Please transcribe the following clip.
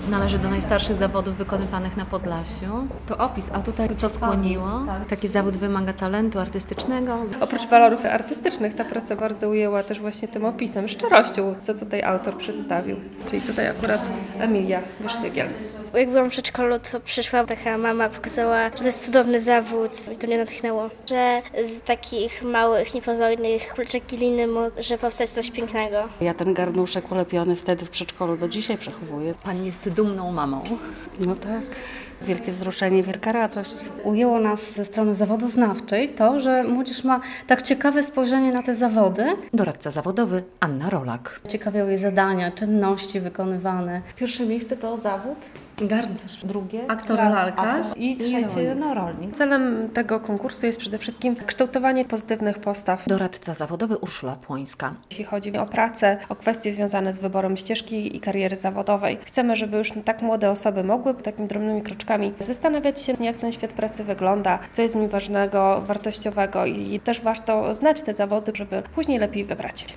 Należy do najstarszych zawodów wykonywanych na Podlasiu. To opis, a tutaj co skłoniło? Taki zawód wymaga talentu artystycznego. Oprócz walorów artystycznych ta praca bardzo ujęła też właśnie tym opisem, szczerością, co tutaj autor przedstawił. Czyli tutaj akurat Emilia Wysztygiel. Jak byłam w przedszkolu, to przyszła taka mama, pokazała, że to jest cudowny zawód i to mnie natchnęło. Że z takich małych, niepozornych kuleczek gliny może powstać coś pięknego. Ja ten garnuszek ulepiony wtedy w przedszkolu do dzisiaj przechowuję. Pani jest dumną mamą. No tak. Wielkie wzruszenie, wielka radość. Ujęło nas ze strony zawodoznawczej to, że młodzież ma tak ciekawe spojrzenie na te zawody. Doradca zawodowy Anna Rolak. Ciekawią jej zadania, czynności wykonywane. Pierwsze miejsce to zawód, Garncarz, drugie aktor lalka i trzecie rolnik. Celem tego konkursu jest przede wszystkim kształtowanie pozytywnych postaw. Doradca zawodowy Urszula Płońska. Jeśli chodzi o pracę, o kwestie związane z wyborem ścieżki i kariery zawodowej. Chcemy, żeby już tak młode osoby mogły takimi drobnymi kroczkami zastanawiać się, jak ten świat pracy wygląda, co jest w nim ważnego, wartościowego i też warto znać te zawody, żeby później lepiej wybrać.